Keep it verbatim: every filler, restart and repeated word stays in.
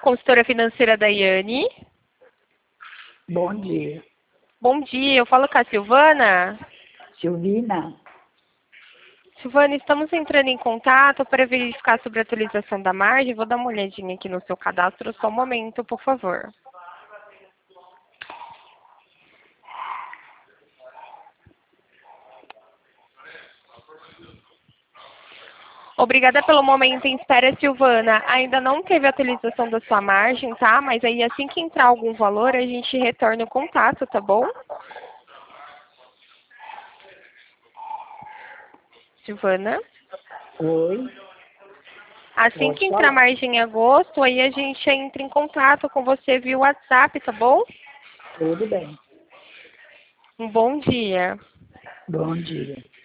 consultora financeira Daiane. Bom dia. Bom dia, eu falo com a Silvana. Silvina? Silvana, estamos entrando em contato para verificar sobre a atualização da margem. Vou dar uma olhadinha aqui no seu cadastro, só um momento, por favor. Obrigada pelo momento em espera, Silvana. Ainda não teve atualização da sua margem, tá? Mas aí assim que entrar algum valor, a gente retorna o contato, tá bom? Silvana? Oi. Assim Pode que entrar falar. margem em agosto, aí a gente entra em contato com você via WhatsApp, tá bom? Tudo bem. Um bom dia. Bom dia.